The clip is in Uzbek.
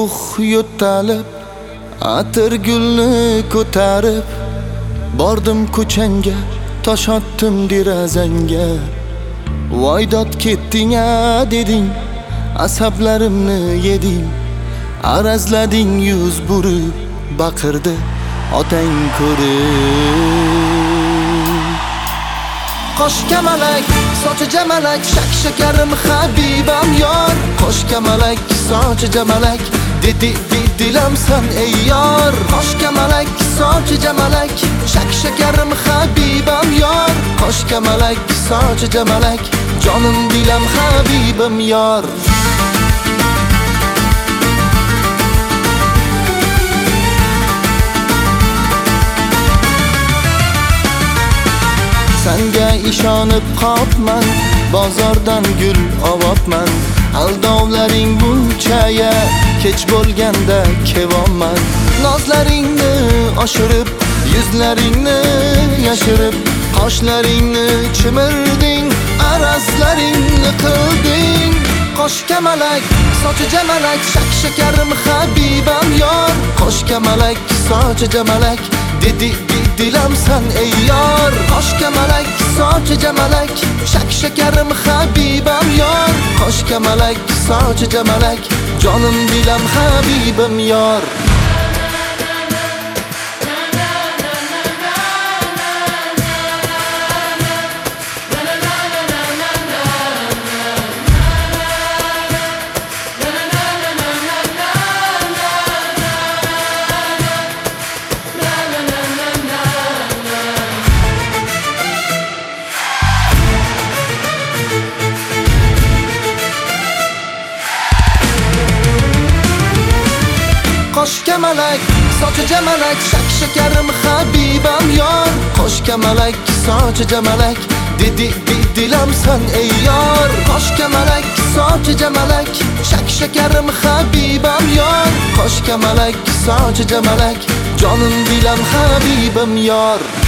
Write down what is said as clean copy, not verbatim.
ruh yo'talib, atir gulni ko'tarib, bordim ko'changa, tosh otdim derazangga. Voydod ketding-a deding, asablarimni yeding, arazlading yuz burib, baqirdi otang ko'rib. Qosh kamalak, sochi jamalak, shak shakarim habibam yor. Qosh kamalak, sochi jamalak, dedi dilamsan ey yor. Qosh kamalak, sochi jamalak, shak shakarim habibam yor. Qosh kamalak, sochi jamalak, jonim dilam habibam yor. Sanga ishonib qopman, bozordan gul olibman. Aldovlaring bunchaya kech bo'lganda kevonman. Nozlaringni oshirib, yuzlaringni yashirib, qoshlaringni chimirding, arazlaringni qilding. Qosh kamalak, sochi jamalak, shak shakarim habibam yor. Qosh kamalak, sochi jamalak, dedi dilamsan ey yor. Qosh kamalak, sochi jamalak, shak shakarim habibam yor. Qosh kamalak, sochi jamalak, jonim dilam habibam yor. Qosh kamalak, sochi jamalak, shak shakarim habibam yor. Qosh kamalak, sochi jamalak, dedi dilamsan ey yor. Qosh kamalak, sochi jamalak, shak shakarim habibam yor. Qosh kamalak, sochi jamalak, jonim dilam habibam yor.